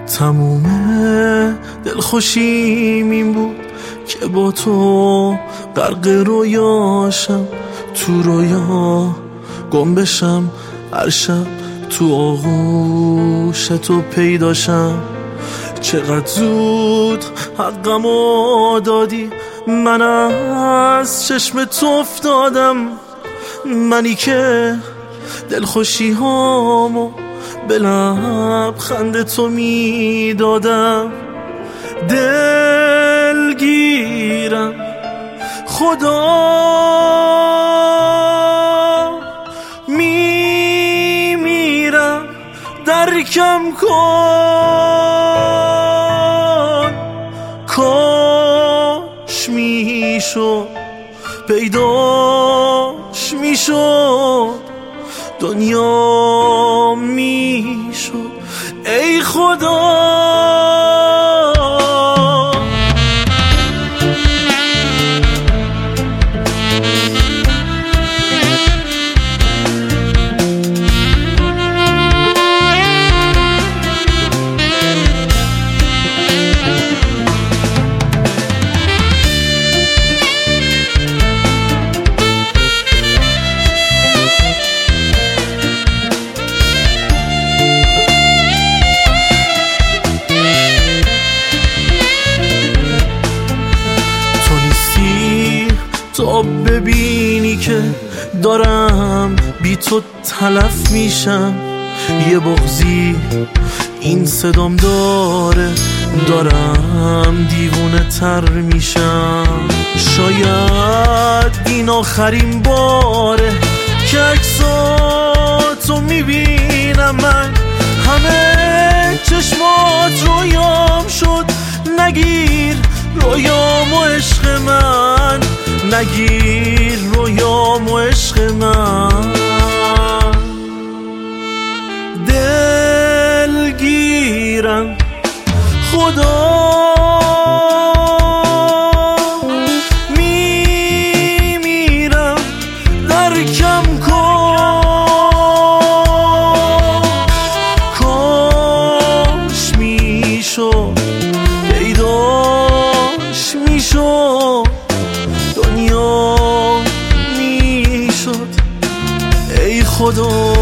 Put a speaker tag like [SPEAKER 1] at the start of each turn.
[SPEAKER 1] تموم دلخوشیم این بود که با تو غرق رویاشم، تو رویا گم بشم، هر شب تو آغوش تو پیداشم. چقدر زود حقمو دادی، من از چشم تو افتادم، منی که دلخوشی هامو به لبخند تو میدادم. دلگیرم خدا، میمیرم، درکم کن. کاش میشد پیداش میشد، دنیا میشد ای خدا. تا ببینی که دارم بی تو تلف میشم، یه بغضی این صدام داره، دارم دیوونه تر میشم. شاید این آخرین باره که عکساتو میبینم، من همه چشمات رویام شد. نگیر رویامو عشق من، نگیر رویامو عشق من. دلگیرم خدا، میمیرم، درکم کن. کاش میشد پیداش میشد، دنیا میشد ای خدا.